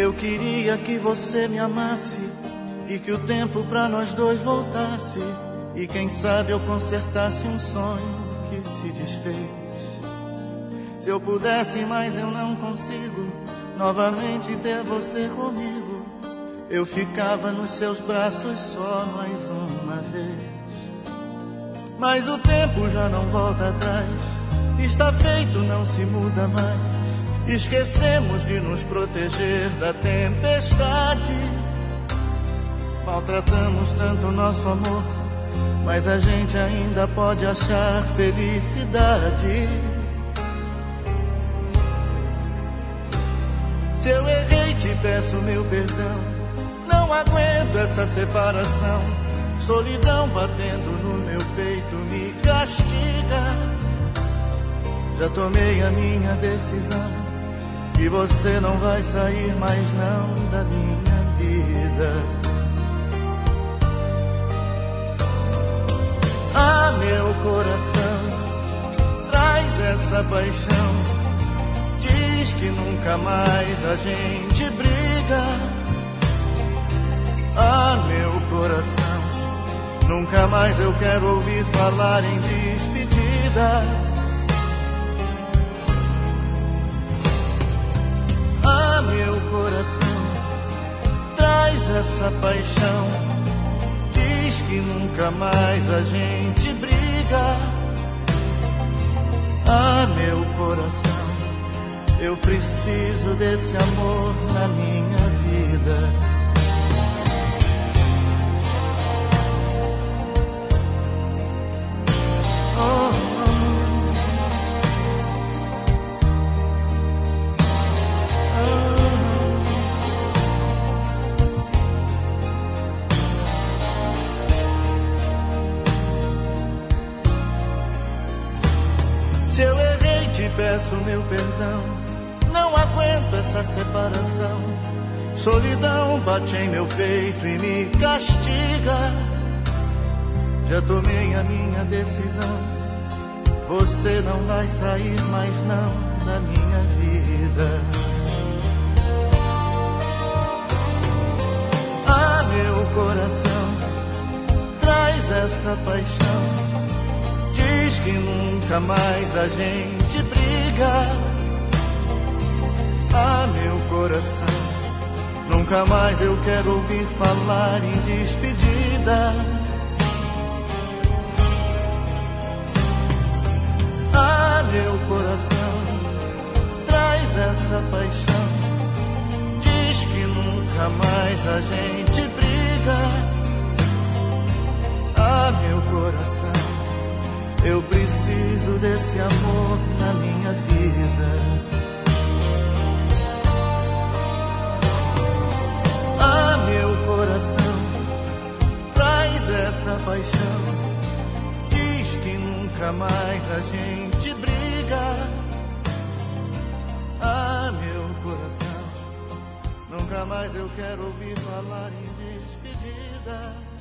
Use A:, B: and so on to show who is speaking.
A: Eu queria que você me amasse e que o tempo pra nós dois voltasse, e quem sabe eu consertasse um sonho que se desfez. Se eu pudesse, mas eu não consigo novamente ter você comigo. Eu ficava nos seus braços só mais uma vez. Mas o tempo já não volta atrás, está feito, não se muda mais. Esquecemos de nos proteger da tempestade. Maltratamos tanto o nosso amor, mas a gente ainda pode achar felicidade. Se eu errei, te peço meu perdão. Não aguento essa separação. Solidão batendo no meu peito me castiga. Já tomei a minha decisão e você não vai sair mais não da minha vida. Ah, meu coração, traz essa paixão. Diz que nunca mais a gente briga. Ah, meu coração, nunca mais eu quero ouvir falar em despedida. Ah, meu coração, traz essa paixão. Diz que nunca mais a gente briga. Ah, meu coração, eu preciso desse amor na minha vida. Se eu errei, te peço meu perdão. Não aguento essa separação. Solidão bate em meu peito e me castiga. Já tomei a minha decisão. Você não vai sair mais não da minha vida. Ah, meu coração, traz essa paixão. Diz que nunca mais a gente briga. Ah, meu coração, nunca mais eu quero ouvir falar em despedida. Ah, meu coração, traz essa paixão. Diz que nunca mais a gente briga. Ah, meu coração, eu preciso desse amor na minha vida. Ah, meu coração, traz essa paixão. Diz que nunca mais a gente briga. Ah, meu coração, nunca mais eu quero ouvir falar em despedida.